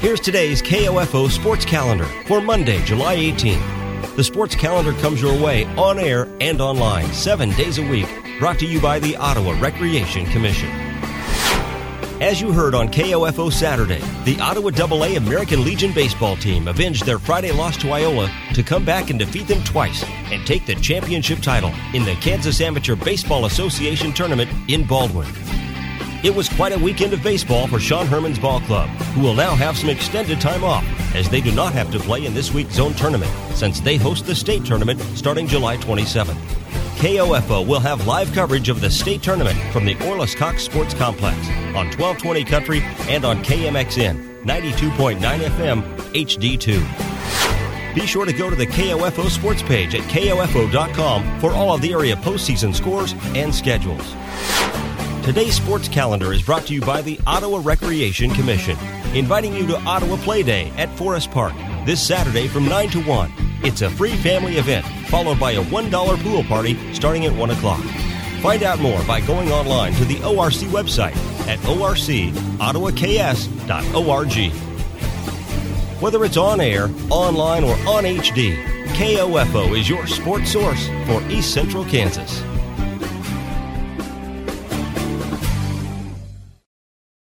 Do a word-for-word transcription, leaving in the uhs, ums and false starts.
Here's today's K O F O Sports Calendar for Monday, July eighteenth. The Sports Calendar comes your way on air and online seven days a week, brought to you by the Ottawa Recreation Commission. As you heard on K O F O Saturday, the Ottawa double A American Legion baseball team avenged their Friday loss to Iola to come back and defeat them twice and take the championship title in the Kansas Amateur Baseball Association tournament in Baldwin. It was quite a weekend of baseball for Sean Herman's ball club, who will now have some extended time off as they do not have to play in this week's zone tournament since they host the state tournament starting July twenty-seventh. K O F O will have live coverage of the state tournament from the Orlis Cox Sports Complex on twelve twenty Country and on K M X N ninety-two point nine F M H D two. Be sure to go to the K O F O sports page at K O F O dot com for all of the area postseason scores and schedules. Today's sports calendar is brought to you by the Ottawa Recreation Commission, inviting you to Ottawa Play Day at Forest Park this Saturday from nine to one. It's a free family event, followed by a one dollar pool party starting at one o'clock. Find out more by going online to the O R C website at O R C ottawa K S dot org. Whether it's on air, online, or on H D, K O F O is your sports source for East Central Kansas.